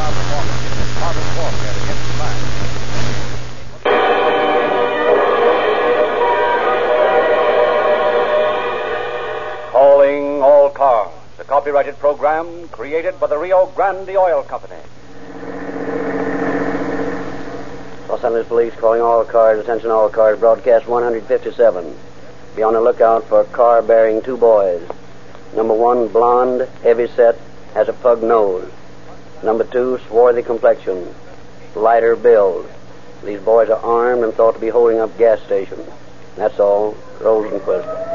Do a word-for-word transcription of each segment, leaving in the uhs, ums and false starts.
our performance in this marvelous warfare against crime. Calling all cars, a copyrighted program created by the Rio Grande Oil Company. Los Angeles Police calling all cars, attention all cars, broadcast one fifty-seven. Be on the lookout for a car bearing two boys. Number one, blonde, heavy set, has a pug nose. Number two, swarthy complexion, lighter build. These boys are armed and thought to be holding up gas stations. That's all. Rosenquist.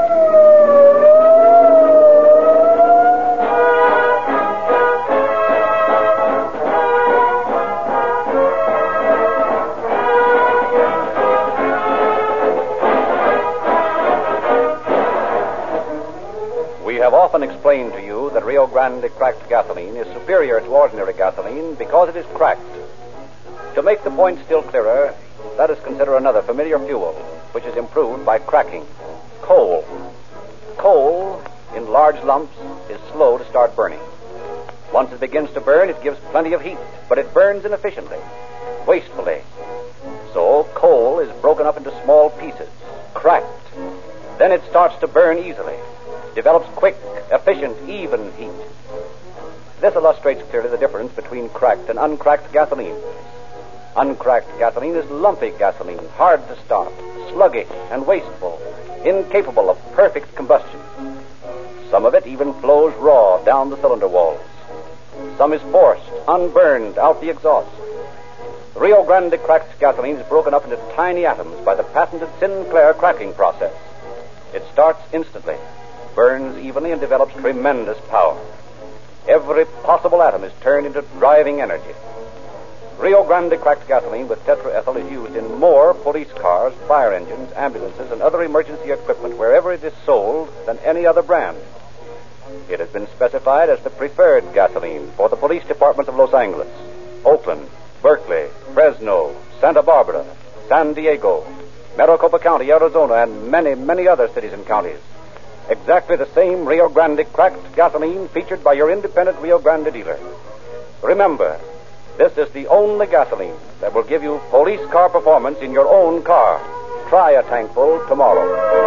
We have often explained to you that Rio Grande cracked gasoline is superior to ordinary gasoline because it is cracked. To make the point still clearer, let us consider another familiar fuel, which is improved by cracking. Coal. Coal, in large lumps, is slow to start burning. Once it begins to burn, it gives plenty of heat, but it burns inefficiently, wastefully. So coal is broken up into small pieces, cracked. Then it starts to burn easily, develops quick, efficient, even heat. This illustrates clearly the difference between cracked and uncracked gasoline. Uncracked gasoline is lumpy gasoline, hard to start, sluggish and wasteful, incapable of perfect combustion. Some of it even flows raw down the cylinder walls. Some is forced, unburned, out the exhaust. Rio Grande cracked gasoline is broken up into tiny atoms by the patented Sinclair cracking process. It starts instantly, burns evenly, and develops tremendous power. Every possible atom is turned into driving energy. Rio Grande cracked gasoline with tetraethyl is used in more police cars, fire engines, ambulances, and other emergency equipment wherever it is sold than any other brand. It has been specified as the preferred gasoline for the police departments of Los Angeles, Oakland, Berkeley, Fresno, Santa Barbara, San Diego, Maricopa County, Arizona, and many, many other cities and counties. Exactly the same Rio Grande cracked gasoline featured by your independent Rio Grande dealer. Remember, this is the only gasoline that will give you police car performance in your own car. Try a tankful tomorrow.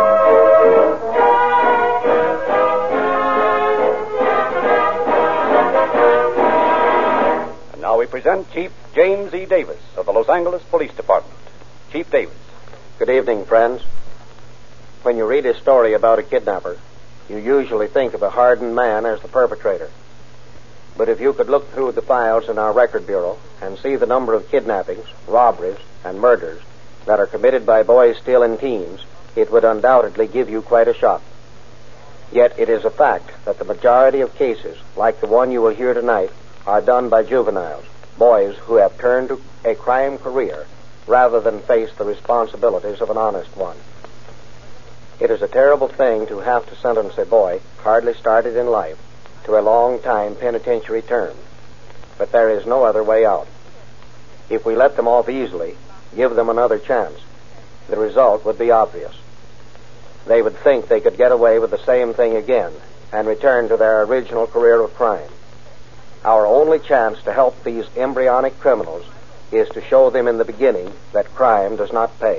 And now we present Chief James E. Davis of the Los Angeles Police Department. Chief Davis. Good evening, friends. When you read a story about a kidnapper, you usually think of a hardened man as the perpetrator. But if you could look through the files in our record bureau and see the number of kidnappings, robberies, and murders that are committed by boys still in teens, it would undoubtedly give you quite a shock. Yet it is a fact that the majority of cases, like the one you will hear tonight, are done by juveniles, boys who have turned to a crime career rather than face the responsibilities of an honest one. It is a terrible thing to have to sentence a boy hardly started in life to a long-time penitentiary term. But there is no other way out. If we let them off easily, give them another chance, the result would be obvious. They would think they could get away with the same thing again and return to their original career of crime. Our only chance to help these embryonic criminals is to show them in the beginning that crime does not pay.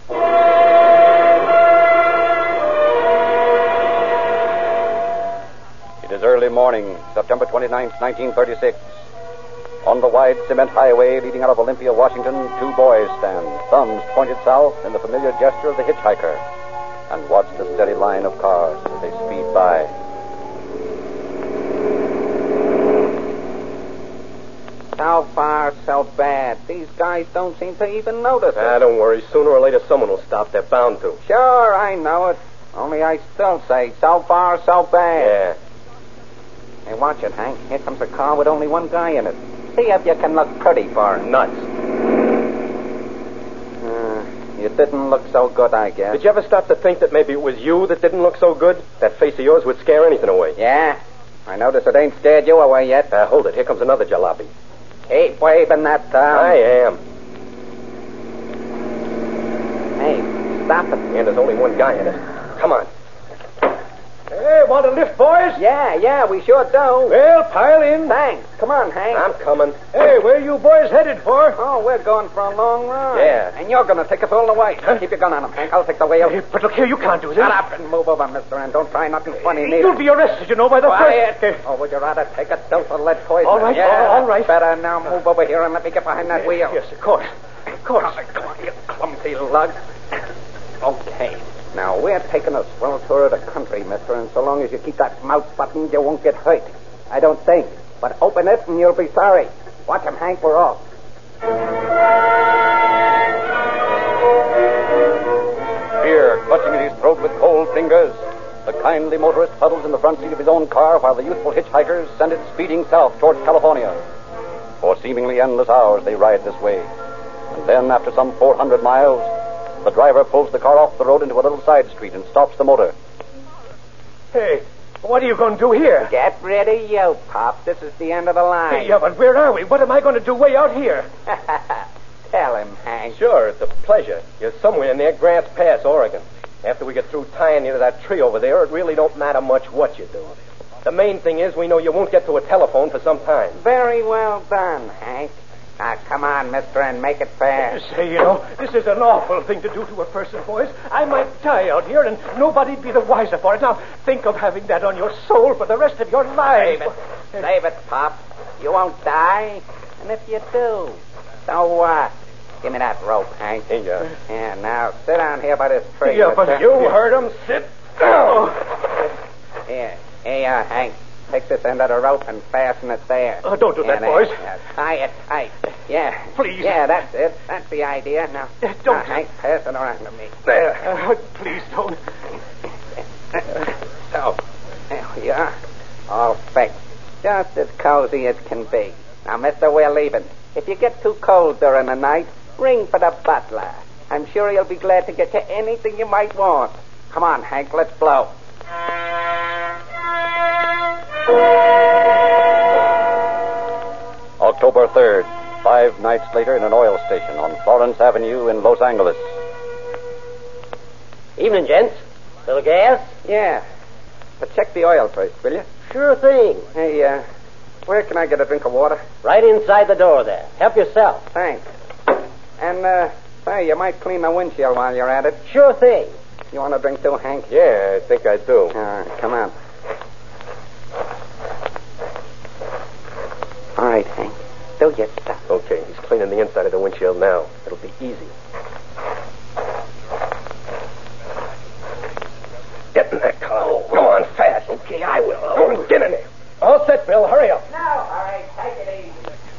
It is early morning, September twenty-ninth, nineteen thirty-six. On the wide cement highway leading out of Olympia, Washington, two boys stand, thumbs pointed south in the familiar gesture of the hitchhiker, and watch the steady line of cars as they speed by. So far, so bad. These guys don't seem to even notice it. Ah, don't worry. Sooner or later, someone will stop. They're bound to. Sure, I know it. Only I still say, so far, so bad. Yeah. Hey, watch it, Hank. Here comes a car with only one guy in it. See if you can look pretty for him. Nuts. Uh, you didn't look so good, I guess. Did you ever stop to think that maybe it was you that didn't look so good? That face of yours would scare anything away. Yeah. I notice it ain't scared you away yet. Uh, hold it. Here comes another jalopy. Keep waving that thumb. I am. Hey, stop it. And there's only one guy in it. Come on. Hey, want a lift, boys? Yeah, yeah, we sure do. Well, pile in. Thanks. Come on, Hank. I'm coming. Hey, where you boys headed for? Oh, we're going for a long ride. Yeah. And you're going to take us all the way. Huh? Keep your gun on him, Hank. I'll take the wheel. Hey, but look here, you can't do this. Shut up and move over, mister, and don't try nothing funny, neither. You'll be arrested, you know, by the Quiet. first... Or would you rather take a dose of lead poison? All right, yeah, all right. Better now move over here and let me get behind that wheel. Yes, of course. Of course. Oh, come on, you clumsy lug. Okay. Now, we're taking a swell tour of the country, mister, and so long as you keep that mouth buttoned, you won't get hurt. I don't think. But open it and you'll be sorry. Watch him, Hank. We're off. Fear clutching at his throat with cold fingers, the kindly motorist huddles in the front seat of his own car while the youthful hitchhikers send it speeding south towards California. For seemingly endless hours they ride this way. And then, after some four hundred miles, the driver pulls the car off the road into a little side street and stops the motor. Hey, what are you going to do here? Get ready, you Pop. This is the end of the line. Hey, yeah, but where are we? What am I going to do way out here? Tell him, Hank. Sure, it's a pleasure. You're somewhere near Grants Pass, Oregon. After we get through tying you to that tree over there, it really don't matter much what you're doing. The main thing is we know you won't get to a telephone for some time. Very well done, Hank. Now, come on, mister, and make it fast. Say, you know, this is an awful thing to do to a person, boys. I might die out here, and nobody'd be the wiser for it. Now, think of having that on your soul for the rest of your life. Save it. Save it, Pop. You won't die. And if you do, so what? Give me that rope, Hank. Here you are. Yeah, now, sit down here by this tree. Yeah, but mister. you heard him. Sit down. Here. Here you are, Hank. Take this end of the rope and fasten it there. Oh, don't do that, there. boys. Now, tie it tight. Yeah. Please. Yeah, that's it. That's the idea. Now, Uh, don't. now, Hank, pass it around to me. There. Uh, please don't. So, there we are. All fixed. Just as cozy as can be. Now, mister, we're leaving. If you get too cold during the night, ring for the butler. I'm sure he'll be glad to get you anything you might want. Come on, Hank, let's blow. October third, five nights later in an oil station on Florence Avenue in Los Angeles. Evening, gents. Little gas? Yeah. But check the oil first, will you? Sure thing. Hey, uh, where can I get a drink of water? Right inside the door there. Help yourself. Thanks. And, uh, say, you might clean the windshield while you're at it. Sure thing. You want a drink too, Hank? Yeah, I think I do. All right, come on. All right, Hank. Do your stuff. Okay, he's cleaning the inside of the windshield now. It'll be easy. Get in that car. Oh, go on fast. Okay, I will. Oh, get in there. All set, Bill. Hurry up. No, all right, take it easy.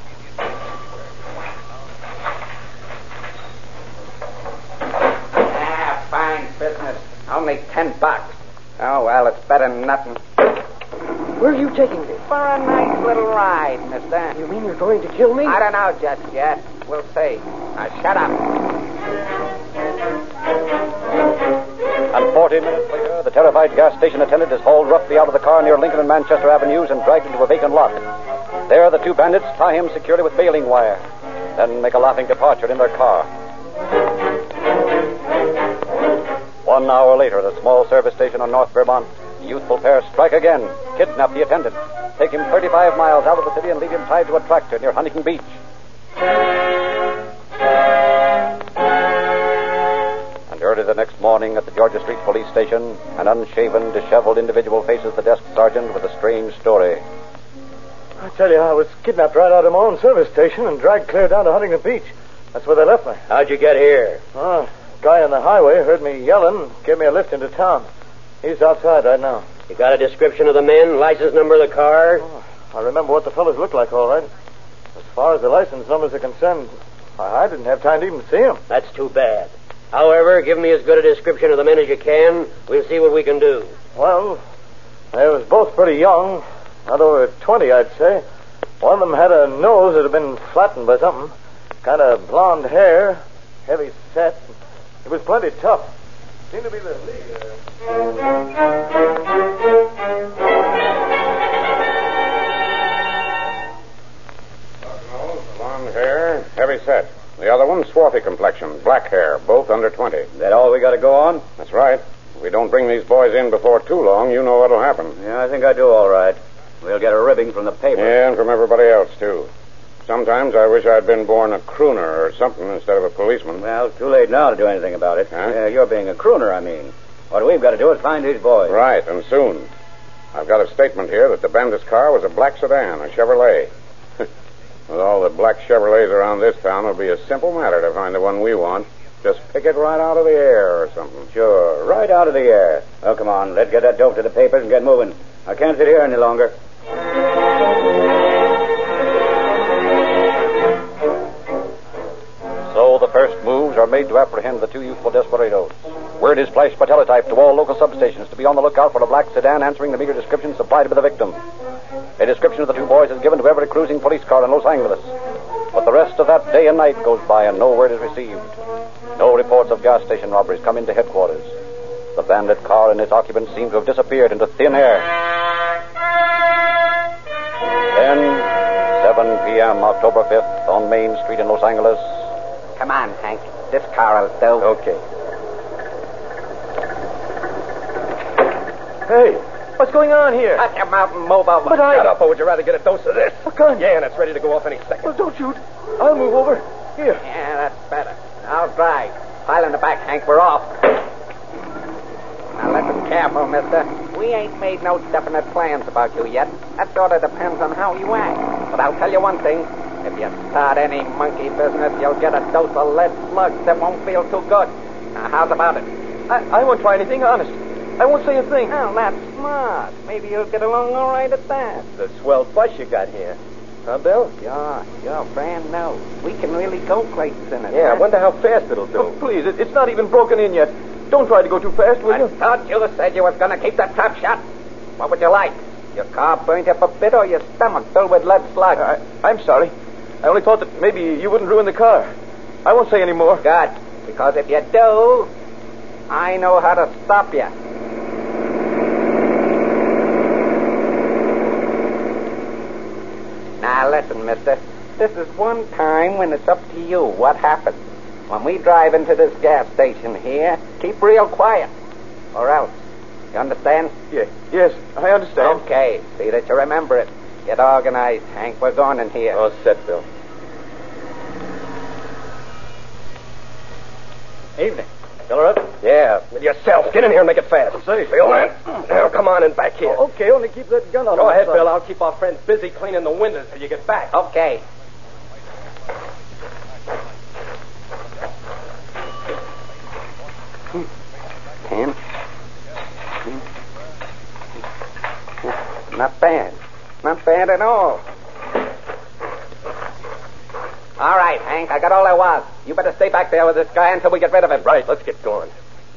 Ah, fine business. Only ten bucks. Oh, well, it's better than nothing. Where are you taking me? For a nice little ride, mister. You mean you're going to kill me? I don't know just yet. We'll see. Now, shut up. And forty minutes later, the terrified gas station attendant is hauled roughly out of the car near Lincoln and Manchester Avenues and dragged into a vacant lot. There, the two bandits tie him securely with baling wire, then make a laughing departure in their car. One hour later, at a small service station on North Vermont, the youthful pair strike again, kidnap the attendant, take him thirty-five miles out of the city, and leave him tied to a tractor near Huntington Beach. And early the next morning at the Georgia Street Police Station, an unshaven, disheveled individual faces the desk sergeant with a strange story. I tell you, I was kidnapped right out of my own service station and dragged clear down to Huntington Beach. That's where they left me. How'd you get here? Oh, a guy on the highway heard me yelling, gave me a lift into town. He's outside right now. You got a description of the men, license number of the car? Oh, I remember what the fellows looked like, all right. As far as the license numbers are concerned, I, I didn't have time to even see them. That's too bad. However, give me as good a description of the men as you can. We'll see what we can do. Well, they was both pretty young, not over twenty, I'd say. One of them had a nose that had been flattened by something. Kind of blonde hair, heavy set. It was plenty tough. Seemed to be the leader. Blonde hair, heavy set. The other one, swarthy complexion, black hair, both under twenty. That all we got to go on? That's right. If we don't bring these boys in before too long, you know what'll happen. Yeah, I think I do all right. We'll get a ribbing from the paper. Yeah, and from everybody else, too. Sometimes I wish I'd been born a crooner or something instead of a policeman. Well, too late now to do anything about it. Huh? Uh, you're being a crooner, I mean. What we've got to do is find these boys. Right, and soon. I've got a statement here that the bandit's car was a black sedan, a Chevrolet. With all the black Chevrolets around this town, it'll be a simple matter to find the one we want. Just pick it right out of the air or something. Sure, right out of the air. Oh, come on, let's get that dope to the papers and get moving. I can't sit here any longer. So the first moves are made to apprehend the two youthful desperados. Word is flashed by teletype to all local substations to be on the lookout for a black sedan answering the meager description supplied by the victim. A description of the two boys is given to every cruising police car in Los Angeles. But the rest of that day and night goes by and no word is received. No reports of gas station robberies come into headquarters. The bandit car and its occupants seem to have disappeared into thin air. Then, seven p.m., October fifth, on Main Street in Los Angeles. Come on, Hank. This car will do. Okay. Hey, what's going on here? Shut your mouth and move over. But I... Shut up, or would you rather get a dose of this? A gun. Yeah, and it's ready to go off any second. Well, don't shoot. I'll move over. Here. Yeah, that's better. I'll drive. Pile in the back, Hank. We're off. Now, listen careful, mister. We ain't made no definite plans about you yet. That sort of depends on how you act. But I'll tell you one thing. If you start any monkey business, you'll get a dose of lead slugs that won't feel too good. Now, how's about it? I, I won't try anything, honest. I won't say a thing. Well, that's smart. Maybe you'll get along all right at that. It's a swell bus you got here. Huh, Bill? Sure, you're brand new. We can really go places in it. Yeah, I huh? wonder how fast it'll do. Oh, please, it, it's not even broken in yet. Don't try to go too fast, will I you? thought you said you was going to keep the trap shut. What would you like? Your car burnt up a bit or your stomach filled with lead slugs? I, I'm sorry. I only thought that maybe you wouldn't ruin the car. I won't say any more. Good, because if you do, I know how to stop you. Now, listen, mister. This is one time when it's up to you what happens. When we drive into this gas station here, keep real quiet. Or else. You understand? Yeah. Yes, I understand. Okay. See that you remember it. Get organized, Hank. We're going in here. All set, Bill. Evening. Fill her up? Yeah, with yourself. Get in here and make it fast. Say. Feel that? Now, come on in back here. Oh, okay, only keep that gun on. Go my ahead, side. Bill. I'll keep our friends busy cleaning the windows till you get back. Okay. Ten. Not bad. Not bad at all. All right, Hank, I got all I was. You better stay back there with this guy until we get rid of him. Right, let's get going.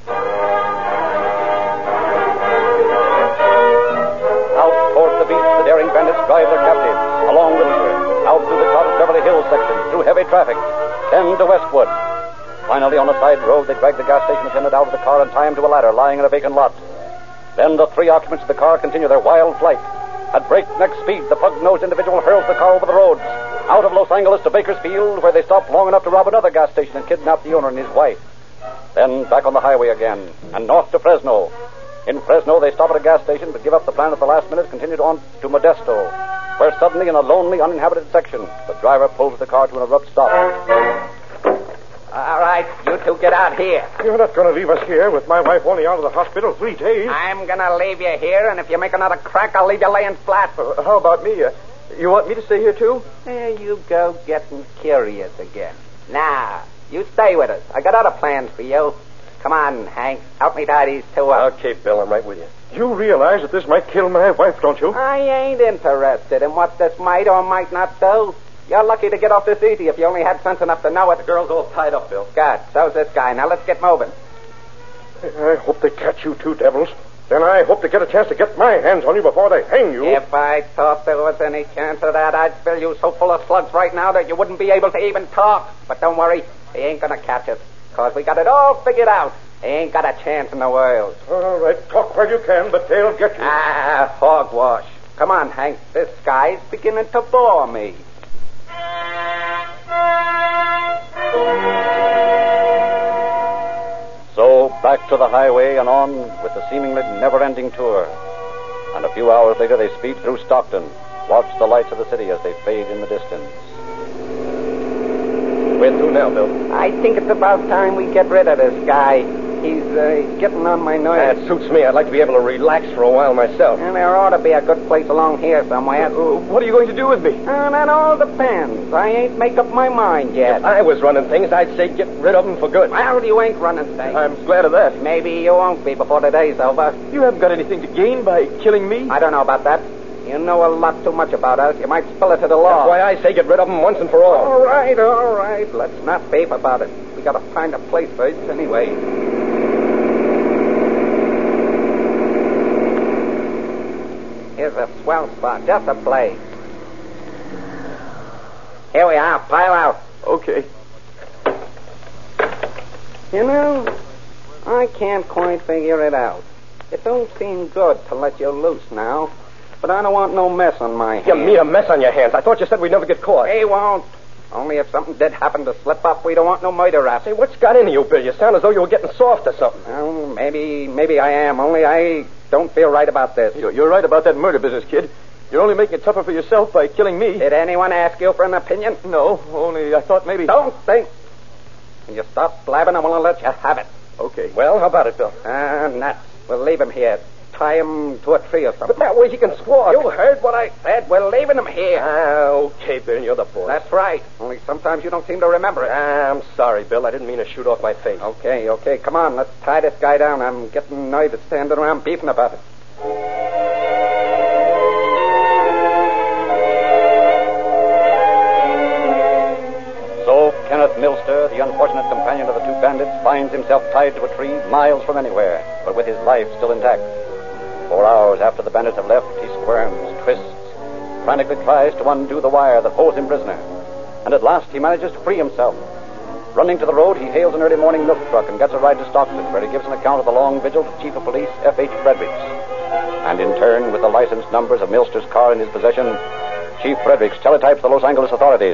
Out towards the beach, the daring bandits drive their captives. Along Wilshire, out through the crowded Beverly Hills section, through heavy traffic, then to Westwood. Finally, on a side road, they drag the gas station attendant out of the car and tie him to a ladder lying in a vacant lot. Then the three occupants of the car continue their wild flight. At breakneck speed, the pug-nosed individual hurls the car over the roads, out of Los Angeles to Bakersfield, where they stop long enough to rob another gas station and kidnap the owner and his wife. Then back on the highway again, and north to Fresno. In Fresno, they stop at a gas station, but give up the plan at the last minute, continued on to Modesto, where suddenly, in a lonely, uninhabited section, the driver pulls the car to an abrupt stop. All right, you two get out here. You're not going to leave us here with my wife only out of the hospital three days. I'm going to leave you here, and if you make another crack, I'll leave you laying flat. Uh, how about me? Uh, you want me to stay here, too? There you go, getting curious again. Nah, you stay with us. I got other plans for you. Come on, Hank. Help me tie these two up. Okay, Bill, I'm right with you. You realize that this might kill my wife, don't you? I ain't interested in what this might or might not do. You're lucky to get off this easy if you only had sense enough to know it. The girl's all tied up, Bill. God, so's this guy. Now let's get moving. I hope they catch you two devils. Then I hope to get a chance to get my hands on you before they hang you. If I thought there was any chance of that, I'd fill you so full of slugs right now that you wouldn't be able to even talk. But don't worry, he ain't gonna catch us, because we got it all figured out. He ain't got a chance in the world. All right, talk while you can, but they'll get you. Ah, hogwash. Come on, Hank. This guy's beginning to bore me. So back to the highway and on with the seemingly never-ending tour. And a few hours later, they speed through Stockton, watch the lights of the city as they fade in the distance. Where to now, Bill? I think it's about time we get rid of this guy. He's uh, getting on my nerves. That suits me. I'd like to be able to relax for a while myself. And there ought to be a good place along here somewhere. Uh, what are you going to do with me? Uh, that all depends. I ain't make up my mind yet. If I was running things, I'd say get rid of him for good. Well, you ain't running things. I'm glad of that. Maybe you won't be before the day's over. You haven't got anything to gain by killing me. I don't know about that. You know a lot too much about us. You might spill it to the law. That's why I say get rid of him once and for all. All right, all right. Let's not beef about it. We gotta find a place first anyway. Here's a swell spot, just a place. Here we are, pile out. Okay. You know, I can't quite figure it out. It don't seem good to let you loose now, but I don't want no mess on my hands. You mean a mess on your hands? I thought you said we'd never get caught. We won't. Only if something did happen to slip up, we don't want no murder rap. Say, what's got into you, Bill? You sound as though you were getting soft or something. Well, maybe, maybe I am. Only I don't feel right about this. You're, you're right about that murder business, kid. You're only making it tougher for yourself by killing me. Did anyone ask you for an opinion? No, only I thought maybe... Don't think. When you stop blabbing, I'm going to let you have it. Okay. Well, how about it, Bill? Ah, uh, nuts. We'll leave him here. Tie him to a tree or something. But that way he can squawk. You heard what I said. We're leaving him here. Ah, okay, Bill. You're the boss. That's right. Only sometimes you don't seem to remember it. Ah, I'm sorry, Bill. I didn't mean to shoot off my face. Okay, okay. Come on. Let's tie this guy down. I'm getting nervous standing around beefing about it. So Kenneth Milster, the unfortunate companion of the two bandits, finds himself tied to a tree miles from anywhere, but with his life still intact. Four hours after the bandits have left, he squirms, twists, frantically tries to undo the wire that holds him prisoner. And at last he manages to free himself. Running to the road, he hails an early morning milk truck and gets a ride to Stockton, where he gives an account of the long vigil to Chief of Police F H Fredericks. And in turn, with the license numbers of Milster's car in his possession, Chief Fredericks teletypes the Los Angeles authorities.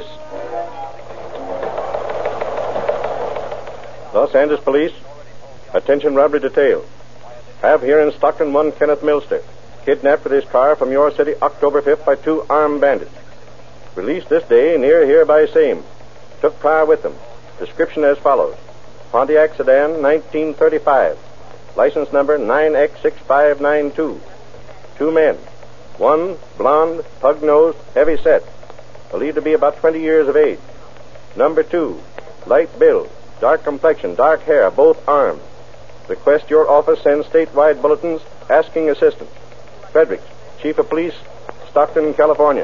Los Angeles Police, attention robbery detail. Have here in Stockton one Kenneth Milster, kidnapped with his car from your city October fifth by two armed bandits. Released this day near here by same. Took car with them. Description as follows. Pontiac sedan, nineteen thirty-five. License number nine X six five nine two. Two men. One, blonde, pug-nosed, heavy set. Believed to be about twenty years of age. Number two, light build, dark complexion, dark hair, both armed. Request your office send statewide bulletins asking assistance. Fredericks, Chief of Police, Stockton, California.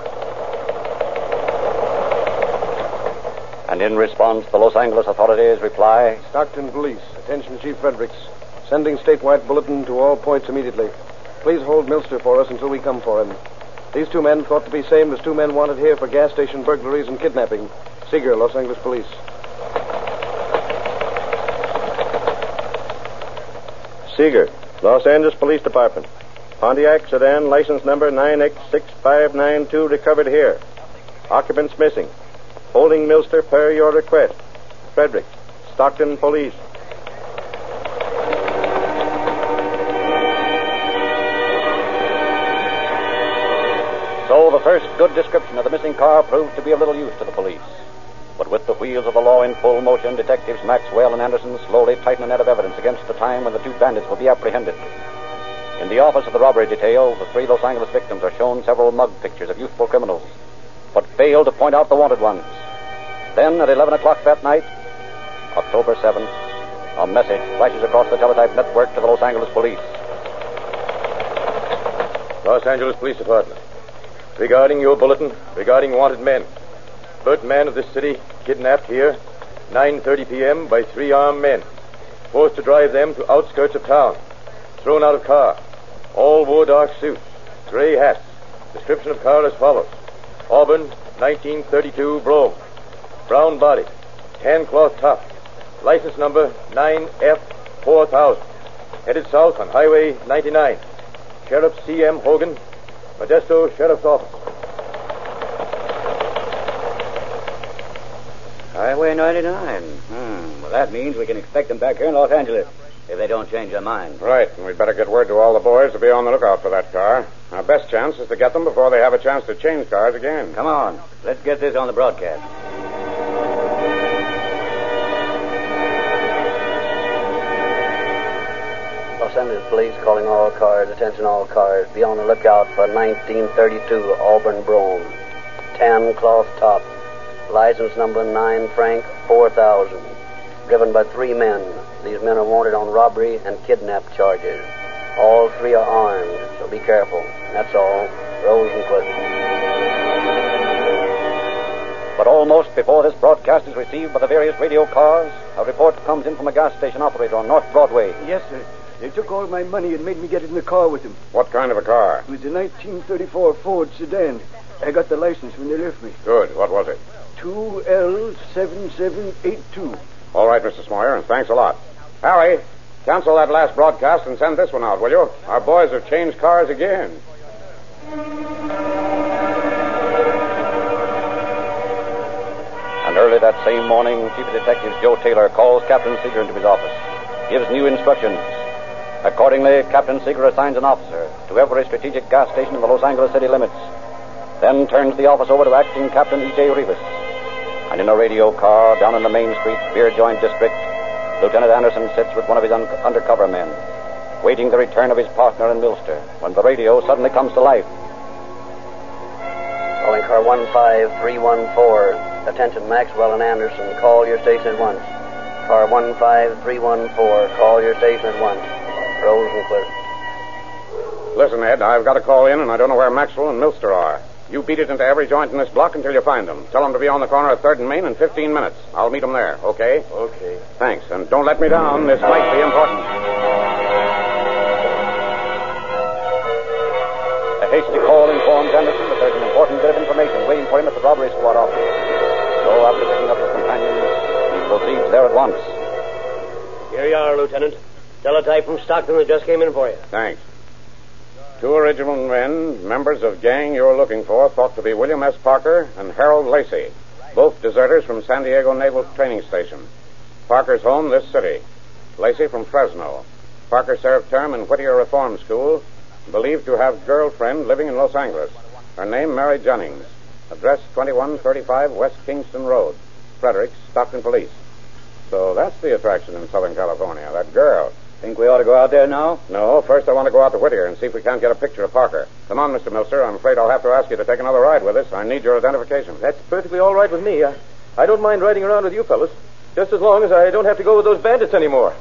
And in response, the Los Angeles authorities reply, Stockton Police, attention Chief Fredericks. Sending statewide bulletin to all points immediately. Please hold Milster for us until we come for him. These two men thought to be same as two men wanted here for gas station burglaries and kidnapping. Seeger, Los Angeles Police. Seeger, Los Angeles Police Department. Pontiac sedan, license number nine X six five nine two, recovered here. Occupants missing. Holding Milster per your request. Fredericks, Stockton Police. So the first good description of the missing car proved to be of little use to the police. But with the wheels of the law in full motion, detectives Maxwell and Anderson slowly tighten a net of evidence against the time when the two bandits will be apprehended. In the office of the robbery detail, the three Los Angeles victims are shown several mug pictures of youthful criminals, but fail to point out the wanted ones. Then, at eleven o'clock that night, October seventh, a message flashes across the teletype network to the Los Angeles Police. Los Angeles Police Department. Regarding your bulletin, regarding wanted men. Third man of this city, kidnapped here, nine thirty p.m. by three armed men. Forced to drive them to outskirts of town. Thrown out of car. All wore dark suits. Gray hats. Description of car as follows. Auburn, nineteen thirty-two Brougham. Brown body. Tan cloth top. License number nine F four thousand. Headed south on Highway ninety-nine. Sheriff C M. Hogan, Modesto Sheriff's Office. Highway ninety-nine. Hmm. Well, that means we can expect them back here in Los Angeles. If they don't change their mind. Right, and we'd better get word to all the boys to be on the lookout for that car. Our best chance is to get them before they have a chance to change cars again. Come on. Let's get this on the broadcast. Los Angeles Police calling all cars. Attention all cars. Be on the lookout for nineteen thirty-two Auburn Brougham. Tan cloth top. License number nine Frank four thousand. Driven by three men. These men are wanted on robbery and kidnap charges. All three are armed, so be careful. That's all. Rosenquist. But almost before this broadcast is received by the various radio cars, a report comes in from a gas station operator on North Broadway. Yes, sir. They took all my money and made me get in the car with them. What kind of a car? It was a nineteen thirty-four Ford sedan. I got the license when they left me. Good. What was it? two L seven seven eight two. All right, Mister Smoyer, and thanks a lot. Harry, cancel that last broadcast and send this one out, will you? Our boys have changed cars again. And early that same morning, Chief of Detectives Joe Taylor calls Captain Seeger into his office, gives new instructions. Accordingly, Captain Seeger assigns an officer to every strategic gas station in the Los Angeles city limits, then turns the office over to Acting Captain E J Rivas. And in a radio car down in the Main Street, Beer Joint District, Lieutenant Anderson sits with one of his un- undercover men, waiting the return of his partner in Milster, when the radio suddenly comes to life. Calling car one five three one four. Attention Maxwell and Anderson. Call your station at once. Car one five three one four. Call your station at once. Rosenquist. Listen, Ed, I've got a call in, and I don't know where Maxwell and Milster are. You beat it into every joint in this block until you find them. Tell them to be on the corner of third and Main in fifteen minutes. I'll meet them there, okay? Okay. Thanks, and don't let me down. This might be important. A hasty call informs Anderson that there's an important bit of information waiting for him at the robbery squad office. So after picking up his companions, he proceeds there at once. Here you are, Lieutenant. Teletype from Stockton that just came in for you. Thanks. Two original men, members of gang you're looking for, thought to be William S. Parker and Harold Lacey, both deserters from San Diego Naval Training Station. Parker's home, this city. Lacey from Fresno. Parker served term in Whittier Reform School, believed to have girlfriend living in Los Angeles. Her name, Mary Jennings. Address twenty-one thirty-five West Kingston Road. Fredericks, Stockton Police. So that's the attraction in Southern California, that girl. Think we ought to go out there now? No, first I want to go out to Whittier and see if we can't get a picture of Parker. Come on, Mister Milster. I'm afraid I'll have to ask you to take another ride with us. I need your identification. That's perfectly all right with me. I, I don't mind riding around with you fellas, just as long as I don't have to go with those bandits anymore.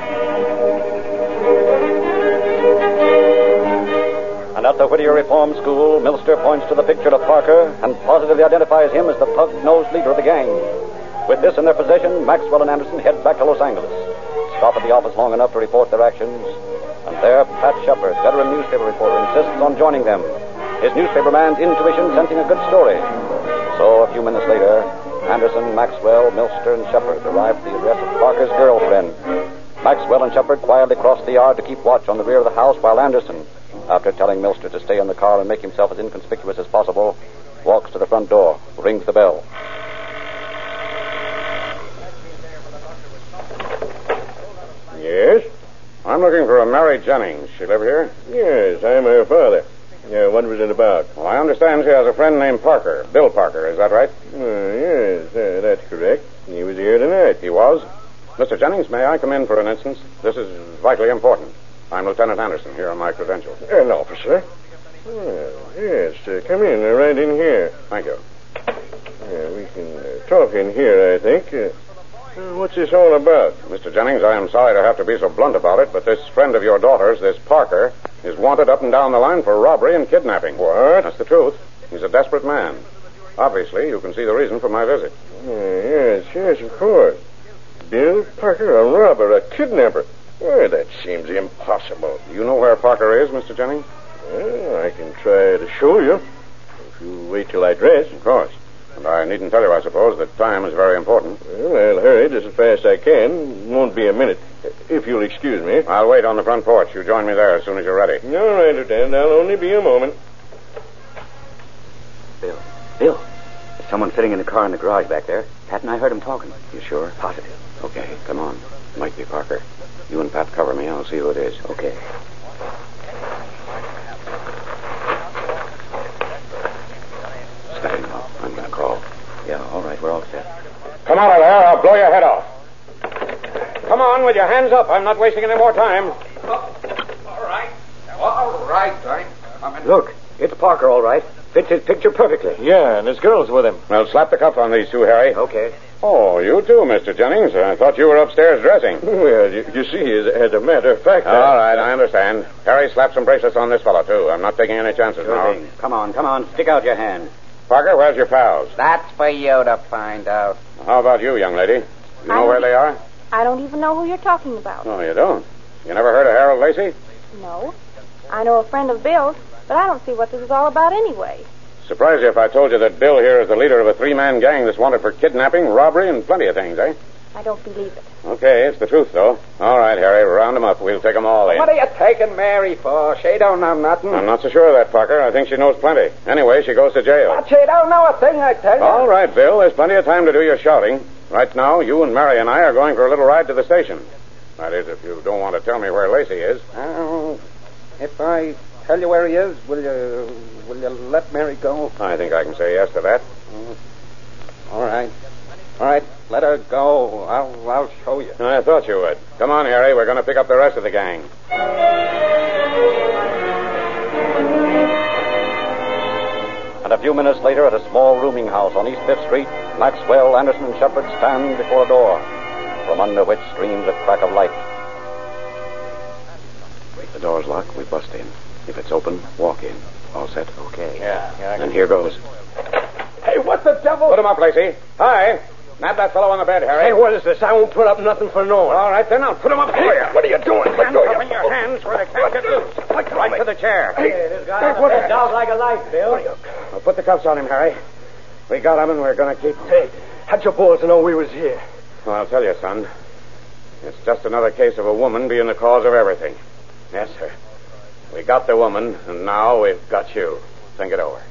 And at the Whittier Reform School, Milster points to the picture of Parker and positively identifies him as the pug-nosed leader of the gang. With this in their possession, Maxwell and Anderson head back to Los Angeles. Stop at the office long enough to report their actions, and there Pat Shepard, veteran newspaper reporter, insists on joining them. His newspaper man's intuition sensing a good story. So a few minutes later, Anderson, Maxwell, Milster, and Shepard arrive at the address of Parker's girlfriend. Maxwell and Shepard quietly cross the yard to keep watch on the rear of the house, while Anderson, after telling Milster to stay in the car and make himself as inconspicuous as possible, walks to the front door, rings the bell. Yes? I'm looking for a Mary Jennings. She live here? Yes, I'm her father. Yeah, what was it about? Well, I understand she has a friend named Parker. Bill Parker, is that right? Uh, yes, uh, that's correct. He was here tonight. He was? Mister Jennings, may I come in for an instant? This is vitally important. I'm Lieutenant Anderson. Here are my credentials. An officer? Well, yes, uh, come in, uh, right in here. Thank you. Yeah, we can uh, talk in here, I think. Uh, uh, what's this all about? Mister Jennings, I am sorry to have to be so blunt about it, but this friend of your daughter's, this Parker, is wanted up and down the line for robbery and kidnapping. What? That's the truth. He's a desperate man. Obviously, you can see the reason for my visit. Uh, yes, yes, of course. Bill Parker, a robber, a kidnapper. Well, that seems impossible. You know where Parker is, Mister Jennings? Well, I can try to show you. If you wait till I dress. Of course. And I needn't tell you, I suppose, that time is very important. Well, I'll hurry just as fast as I can. Won't be a minute. If you'll excuse me. I'll wait on the front porch. You join me there as soon as you're ready. All right, Lieutenant. I'll only be a moment. Bill. Bill. There's someone sitting in the car in the garage back there. Pat and I heard him talking. You sure? Positive. Okay, come on. Might be Parker. You and Pat cover me. I'll see who it is. Okay. Steady now. I'm going to call. Yeah, all right. We're all set. Come out of there. I'll blow your head off. Come on, with your hands up. I'm not wasting any more time. All right. All right, I'm coming. Look, it's Parker, all right. Fits his picture perfectly. Yeah, and his girl's with him. Well, slap the cuff on these two, Harry. Okay. Oh, you too, Mister Jennings. I thought you were upstairs dressing. Well, you, you see, as, as a matter of fact... All right, I understand. Harry, slap some bracelets on this fellow, too. I'm not taking any chances Sure now. thing. Come on, come on. Stick out your hand. Parker, where's your pals? That's for you to find out. How about you, young lady? You know I where don't- they are? I don't even know who you're talking about. Oh, you don't? You never heard of Harold Lacey? No. I know a friend of Bill's, but I don't see what this is all about anyway. Surprise you if I told you that Bill here is the leader of a three-man gang that's wanted for kidnapping, robbery, and plenty of things, eh? I don't believe it. Okay, it's the truth, though. All right, Harry, round them up. We'll take them all in. What are you taking Mary for? She don't know nothing. I'm not so sure of that, Parker. I think she knows plenty. Anyway, she goes to jail. But she don't know a thing, I tell you. All right, Bill. There's plenty of time to do your shouting. Right now, you and Mary and I are going for a little ride to the station. That is, if you don't want to tell me where Lacey is. Oh, if I tell you where he is, will you will you let Mary go? I think I can say yes to that. All right. All right, let her go. I'll, I'll show you. I thought you would. Come on, Harry. We're going to pick up the rest of the gang. And a few minutes later, at a small rooming house on East Fifth Street, Maxwell, Anderson, and Shepard stand before a door, from under which streams a crack of light. The door's locked. We bust in. If it's open, walk in. All set? Okay. Yeah. yeah and here goes. Hey, what the devil? Put him up, Lacey. Hi. Nab that fellow on the bed, Harry. Hey, what is this? I won't put up nothing for no one. All right, then I'll put him up for you. What are you doing? Let Hands go up in your hands where they can't get loose. Right to the chair. Hey, this guy has a dog like a life, Bill. Well, put the cuffs on him, Harry. We got him, and we're going to keep him. Hey, how'd your boys know we was here? Well, I'll tell you, son. It's just another case of a woman being the cause of everything. Yes, sir. We got the woman, and now we've got you. Think it over.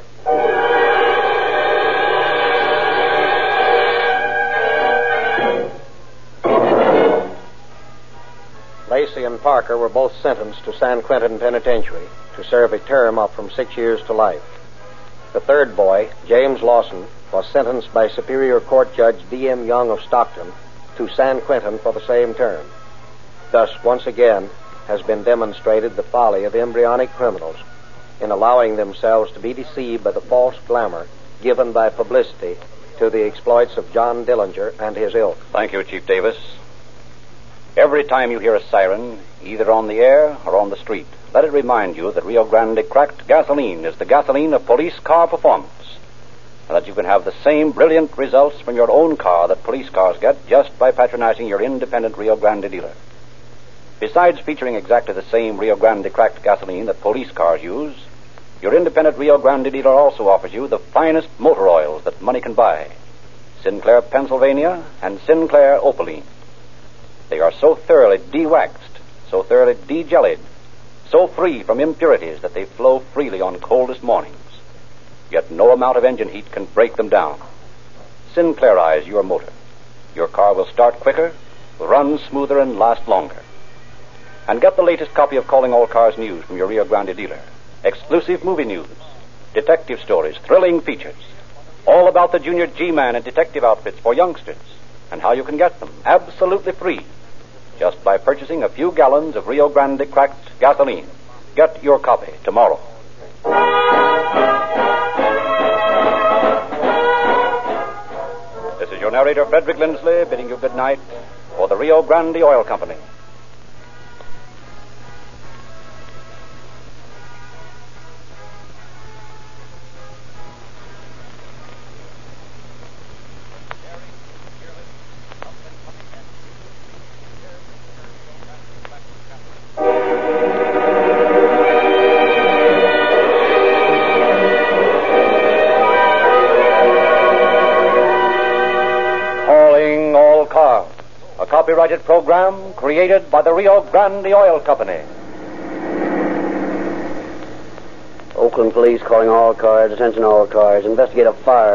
Lacey and Parker were both sentenced to San Quentin Penitentiary to serve a term up from six years to life. The third boy, James Lawson, was sentenced by Superior Court Judge D M Young of Stockton to San Quentin for the same term. Thus, once again, has been demonstrated the folly of embryonic criminals in allowing themselves to be deceived by the false glamour given by publicity to the exploits of John Dillinger and his ilk. Thank you, Chief Davis. Every time you hear a siren, either on the air or on the street, let it remind you that Rio Grande cracked gasoline is the gasoline of police car performance, and that you can have the same brilliant results from your own car that police cars get just by patronizing your independent Rio Grande dealer. Besides featuring exactly the same Rio Grande cracked gasoline that police cars use, your independent Rio Grande dealer also offers you the finest motor oils that money can buy: Sinclair Pennsylvania and Sinclair Opaline. They are so thoroughly de-waxed, so thoroughly de-jellied, so free from impurities that they flow freely on coldest mornings. Yet no amount of engine heat can break them down. Sinclairize your motor. Your car will start quicker, will run smoother, and last longer. And get the latest copy of Calling All Cars News from your Rio Grande dealer. Exclusive movie news, detective stories, thrilling features, all about the Junior G-Man and detective outfits for youngsters, and how you can get them absolutely free just by purchasing a few gallons of Rio Grande cracked gasoline. Get your copy tomorrow. This is your narrator, Frederick Lindsley, bidding you good night for the Rio Grande Oil Company. Copyrighted program created by the Rio Grande Oil Company. Oakland Police calling all cars. Attention all cars. Investigate a fire